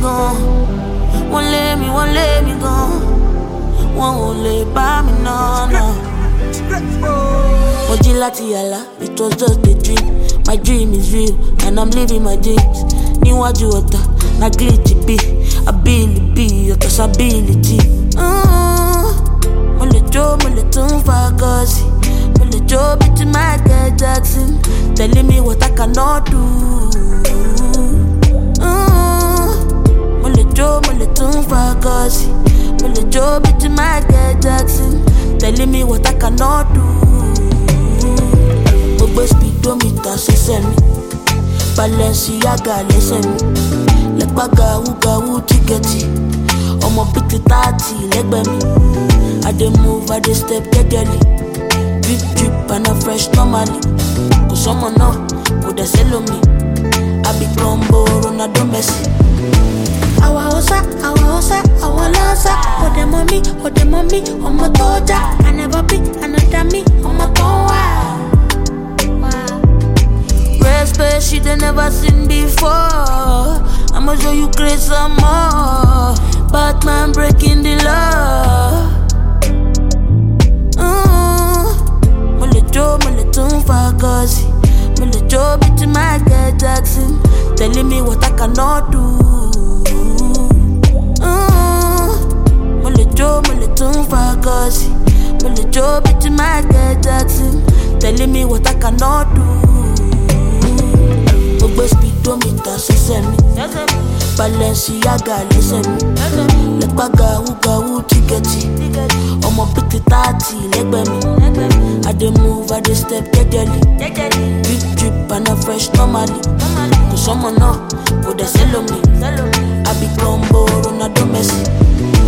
go. Won't let me go. Won't let by me, no. Ojilati yala, it was just a dream. My dream is real, and I'm living my dreams. Ni waju ota, na glitchy be. Ability, yota's ability. Mole tun fagasi. Mole jo biti Michael Jackson. Telling me what I cannot do. Mole tun fagasi. Mole jo biti Michael Jackson. Telling me what I cannot do. Ogbe speedometer se send me. Balenciaga listen me. Lekbaga uga tiketi. Omo piti 30 legbe me. I dey move, I dey step steadily. Drip and a fresh normally. Cause someone know, could they sell me? I be combo Ronaldo Messi. Awa osa, awa losa. Oh the mommy, on my toja. I never be another me, on my power. Respect she they never seen before. I'ma show you grace some more. Batman breaking the law. Mole tun fagasi. Mole jo biti Michael Jackson. Telling me what I cannot do. Mole tun fagasi. Mole jo biti Michael Jackson. Telling me what I cannot do. Ogbe speedometer se send me. Balenciaga listen me. Lekbaga uga tiketi. Omo piti 30 legbe me. I dey move, I dey step steadily. Drip and a fresh normally. Cause someone know, could they sell me? I be combo Ronaldo Messi.